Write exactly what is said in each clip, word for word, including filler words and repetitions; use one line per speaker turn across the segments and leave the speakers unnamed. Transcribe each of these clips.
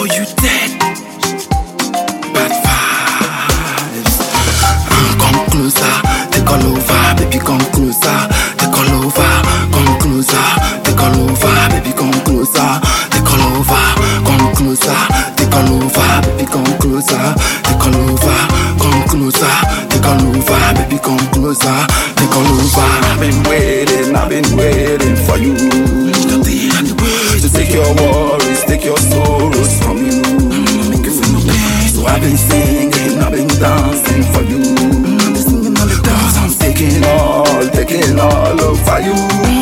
you dead. Bad vibes. Uh, come closer, take all over, baby, come closer. Take all over, come closer. Take all over, baby, come closer. Take all over, come closer. Take all over, baby, come closer. Take all over, come closer. Take all over, baby, come closer. Take all over. I've been waiting, I've been waiting for you to take your worries, take your sorrows from you. So I've been singing, I've been dancing for you. Cause I'm taking all, taking all over you.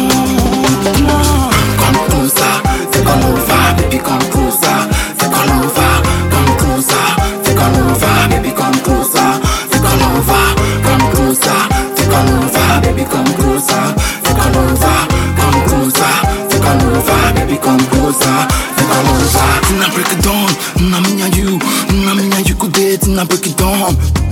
Come closer, take all over, baby, come closer. Take all over, come closer. Take all over, baby, come closer. Take all over, come closer. Take all over, baby, come closer. Take all over, come closer. Take all over, baby, come closer. Take all over. Now break it down, now me and you, now me and you could date, now break it down.